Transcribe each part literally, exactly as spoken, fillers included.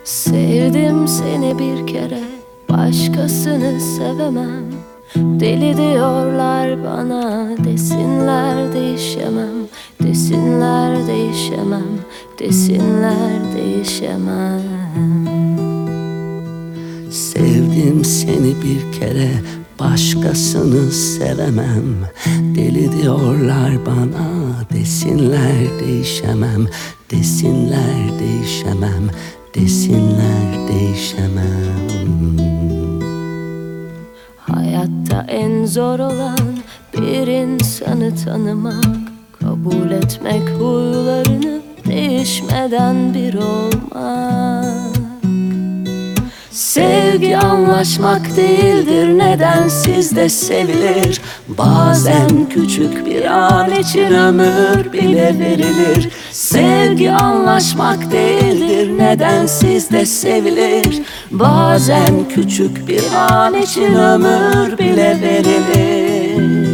Sevdim seni bir kere, başkasını sevemem. Deli diyorlar bana, desinler değişemem. Desinler değişemem, desinler değişemem. Sevdim seni bir kere, başkasını sevemem. Deli diyorlar bana, desinler değişemem. Desinler değişemem, desinler değişemem. Hayatta en zor olan bir insanı tanımak, kabul etmek huylarını, değişmeden bir olmak. Sevgi anlaşmak değildir, nedensiz de sevilir. Bazen küçük bir an için ömür bile verilir. Sevgi anlaşmak değildir, nedensiz de sevilir. Bazen küçük bir an için ömür bile verilir.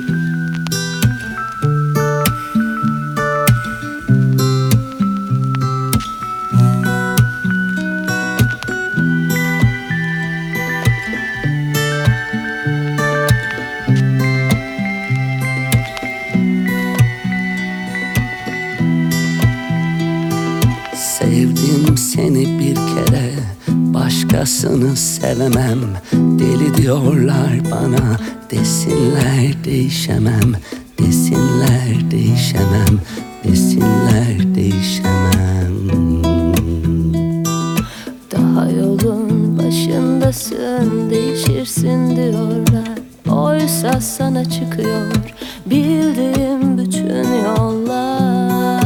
Sevdim seni bir kere, başkasını sevemem. Deli diyorlar bana, desinler değişemem. Desinler değişemem, desinler değişemem. Daha yolun başındasın, değişirsin diyorlar. Oysa sana çıkıyor bildiğim bütün yollar.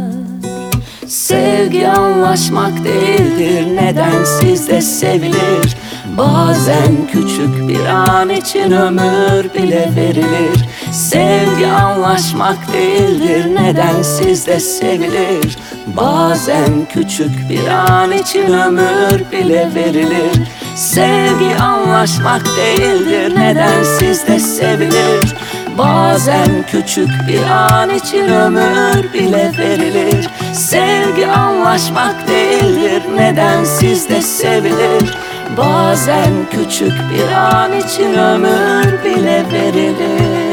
Sevgi anlaşmak değildir, nedensiz de sevilir. Bazen küçük bir an için ömür bile verilir. Sevgi anlaşmak değildir, nedensiz de sevilir. Bazen küçük bir an için ömür bile verilir. Sevgi anlaşmak değildir, nedensiz de sevilir. Bazen küçük bir an için ömür bile verilir. Sevgi anlaşmak değildir, nedensiz de sevilir. Bazen küçük bir an için ömür bile verilir.